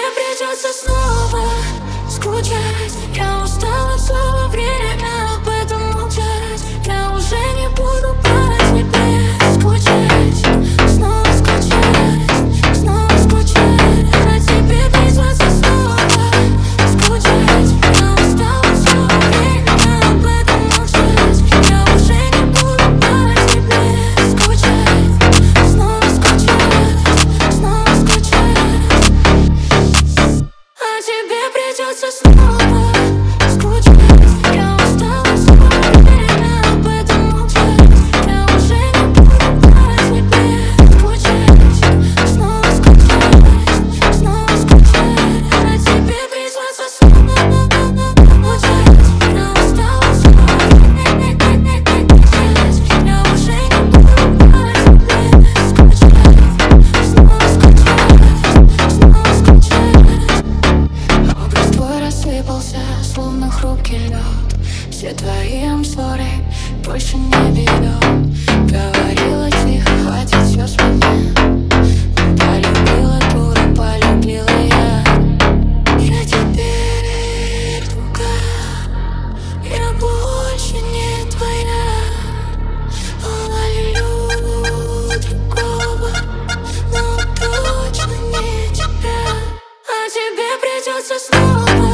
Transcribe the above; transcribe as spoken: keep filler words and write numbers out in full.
придется снова скучать. Я устала снова время об этом молчать. Я уже не буду по тебе скучать. Снова скучать, снова скучать. О тебе придется снова скучать. Я устала снова время об этом молчать. Я уже не буду по тебе скучать. Снова скучать, снова скучать. А тебе придется снова скучать. Я устала снова время об этом молчать. Я уже не буду по тебе скучать. Снова скучать, снова скучать. А тебе придется снова скучать. Я устала снова время об этом молчать. Я уже не буду по тебе скучать. Снова скучать, снова скучать. Образ твой рассыпался, словно хрупкий лед. Все твои амсоры больше не берет. Говорила тихо, хватит все с меня. Полюбила дура, полюбила я. Я теперь другая, я больше не твоя. Была люблю другого, но точно не тебя. А тебе придется снова